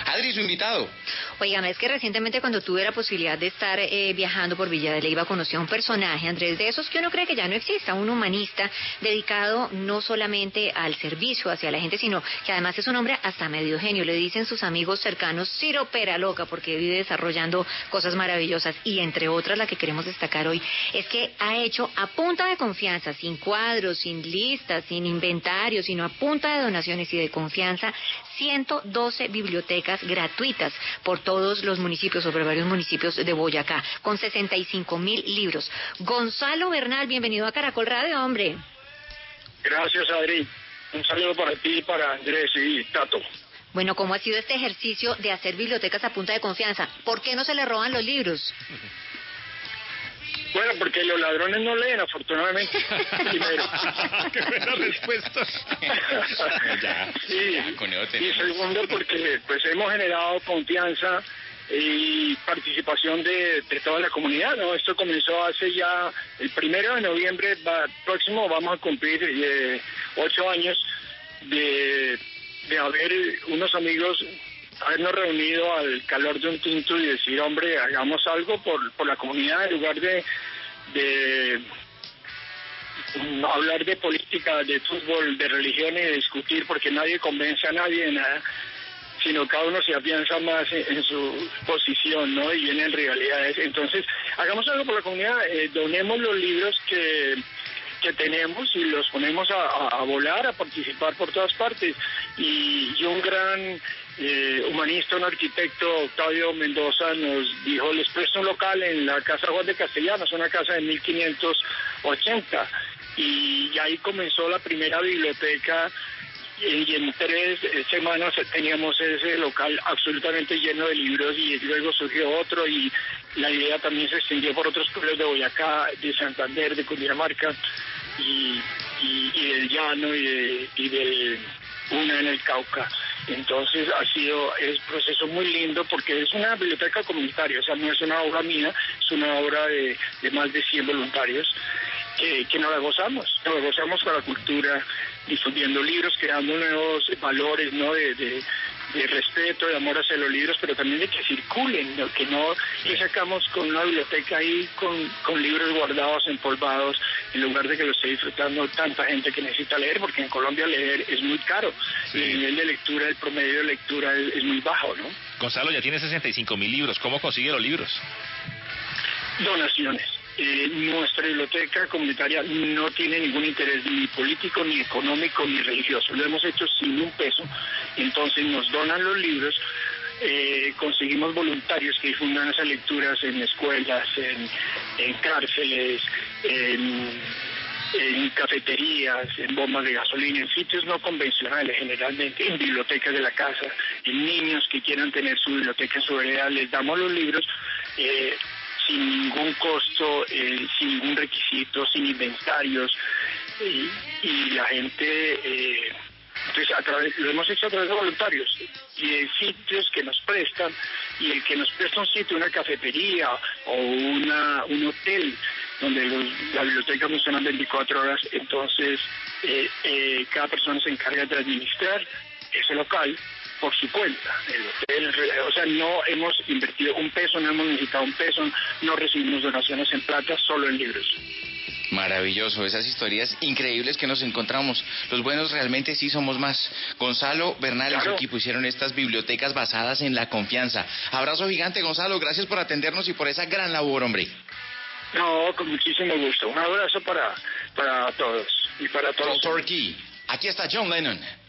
Adri, su invitado. Oigan, es que recientemente cuando tuve la posibilidad de estar viajando por Villa de Leyva conocí a un personaje, Andrés, de esos que uno cree que ya no exista, un humanista dedicado no solamente al servicio hacia la gente, sino que además es un hombre hasta medio genio. Le dicen sus amigos cercanos Ciro Pera Loca porque vive desarrollando cosas maravillosas y entre otras la que queremos destacar hoy es que ha hecho a punta de confianza, sin cuadros, sin listas, sin inventario, sino a punta de donaciones y de confianza, 112 bibliotecas gratuitas por todos los municipios, sobre varios municipios de Boyacá, con 65.000 libros. Gonzalo Bernal, bienvenido a Caracol Radio, hombre. Gracias, Adri. Un saludo para ti, para Andrés y Tato. Bueno, ¿cómo ha sido este ejercicio de hacer bibliotecas a punta de confianza? ¿Por qué no se le roban los libros? Bueno, porque los ladrones no leen, afortunadamente. Primero. ¡Qué buena respuesta! Sí. Y segundo, porque pues hemos generado confianza y participación de toda la comunidad, ¿no? Esto comenzó hace ya el 1 de noviembre próximo, vamos a cumplir 8 años de haber unos amigos, habernos reunido al calor de un tinto y decir, hombre, hagamos algo por la comunidad en lugar de hablar de política, de fútbol, de religión y de discutir, porque nadie convence a nadie de nada, sino cada uno se afianza más en su posición, ¿no? Y vienen realidades. Entonces, hagamos algo por la comunidad, donemos los libros que tenemos y los ponemos a volar, a participar por todas partes. Y un gran humanista, un arquitecto, Octavio Mendoza, nos dijo, les presto un local en la Casa Juan de Castellanos, una casa de 1580. Y ahí comenzó la primera biblioteca y en 3 semanas teníamos ese local absolutamente lleno de libros y luego surgió otro y la idea también se extendió por otros pueblos de Boyacá, de Santander, de Cundinamarca y del Llano y del Una en el Cauca. Entonces es un proceso muy lindo porque es una biblioteca comunitaria, o sea, no es una obra mía, es una obra de más de 100 voluntarios que nos la gozamos con la cultura, difundiendo libros, creando nuevos valores, ¿no? De respeto, de amor hacia los libros, pero también de que circulen, ¿no? Que sacamos con una biblioteca ahí con libros guardados, empolvados, en lugar de que lo esté disfrutando tanta gente que necesita leer, porque en Colombia leer es muy caro, y el nivel de lectura, el promedio de lectura es muy bajo, ¿no? Gonzalo, ya tiene 65.000 libros, ¿cómo consigue los libros? Donaciones. Nuestra biblioteca comunitaria no tiene ningún interés ni político, ni económico, ni religioso. Lo hemos hecho sin un peso. Entonces nos donan los libros, conseguimos voluntarios que difundan esas lecturas en escuelas, en cárceles, en cafeterías, en bombas de gasolina, en sitios no convencionales generalmente, en bibliotecas de la casa, en niños que quieran tener su biblioteca en su vereda, les damos los libros sin ningún costo, sin ningún requisito, sin inventarios, y la gente, entonces lo hemos hecho a través de voluntarios y de sitios que nos prestan, y el que nos presta un sitio, una cafetería o un hotel donde la biblioteca funciona 24 horas, entonces cada persona se encarga de administrar ese local por su cuenta, el hotel, o sea, no hemos invertido un peso, no hemos necesitado un peso, no recibimos donaciones en plata, solo en libros. Maravilloso, esas historias increíbles que nos encontramos. Los buenos realmente sí somos más. Gonzalo Bernal y su equipo hicieron estas bibliotecas basadas en la confianza. Abrazo gigante, Gonzalo, gracias por atendernos y por esa gran labor, hombre. No, con muchísimo gusto. Un abrazo para todos y para todos. Turkey. Aquí está John Lennon.